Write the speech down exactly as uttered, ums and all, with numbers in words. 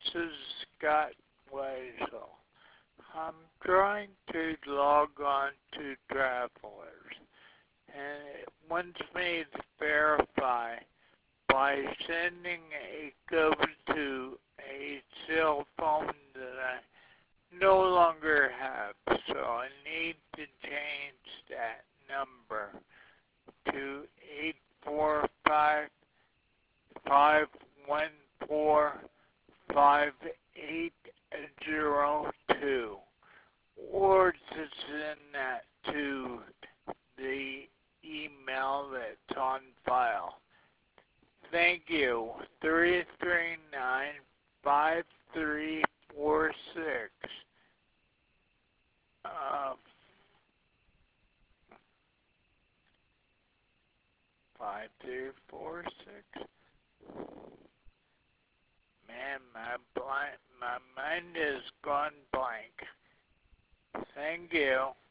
is Scott Weisel. I'm trying to log on to Travelers, and it wants me to verify by sending a code to a cell phone that I no longer have, so I need to change that number to eight four five, five one four, five eight zero two, or to send that to the email that's on file. Thank you. three three nine, five three four six. Uh, five three four six. Man, my blind, my mind is gone blank. Thank you.